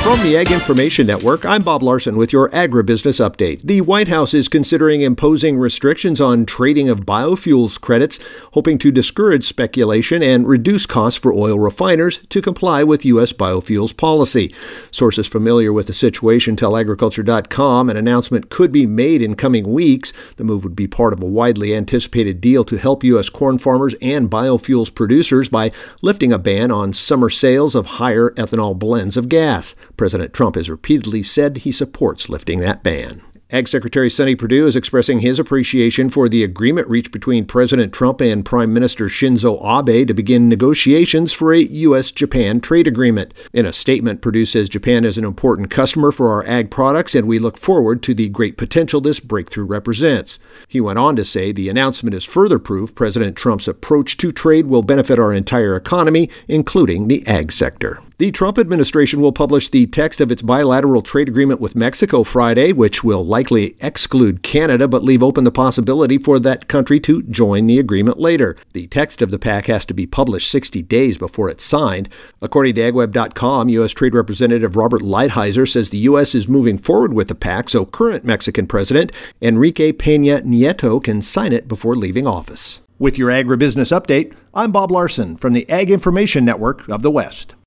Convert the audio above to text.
From the Ag Information Network, I'm Bob Larson with your agribusiness update. The White House is considering imposing restrictions on trading of biofuels credits, hoping to discourage speculation and reduce costs for oil refiners to comply with U.S. biofuels policy. Sources familiar with the situation tell agriculture.com an announcement could be made in coming weeks. The move would be part of a widely anticipated deal to help U.S. corn farmers and biofuels producers by lifting a ban on summer sales of higher ethanol blends of gas. President Trump has repeatedly said he supports lifting that ban. Ag Secretary Sonny Perdue is expressing his appreciation for the agreement reached between President Trump and Prime Minister Shinzo Abe to begin negotiations for a U.S.-Japan trade agreement. In a statement, Perdue says Japan is an important customer for our ag products, and we look forward to the great potential this breakthrough represents. He went on to say the announcement is further proof President Trump's approach to trade will benefit our entire economy, including the ag sector. The Trump administration will publish the text of its bilateral trade agreement with Mexico Friday, which will likely exclude Canada but leave open the possibility for that country to join the agreement later. The text of the pact has to be published 60 days before it's signed. According to AgWeb.com, U.S. Trade Representative Robert Lighthizer says the U.S. is moving forward with the pact so current Mexican President Enrique Peña Nieto can sign it before leaving office. With your agribusiness update, I'm Bob Larson from the Ag Information Network of the West.